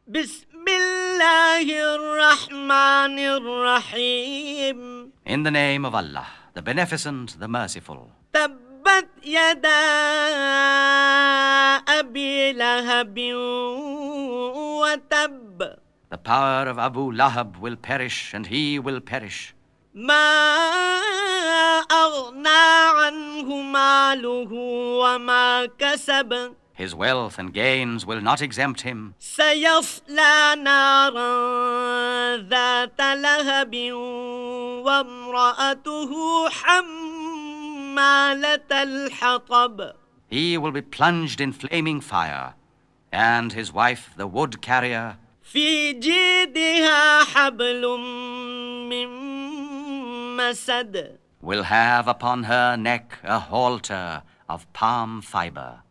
بسم الله الرحمن الرحيم. In the name of Allah, the Beneficent, the Merciful. تبت يدا أبي لهب وتب. The power of Abu Lahab will perish, and he will perish. ما أغنى عنه ماله وما كسب. His wealth and gains will not exempt him. سيصلى نارا ذات لهب وامرأته حمالة الحطب. He will be plunged in flaming fire, and his wife, the wood carrier, في جيدها حبل من مسد. will have upon her neck a halter of palm fiber.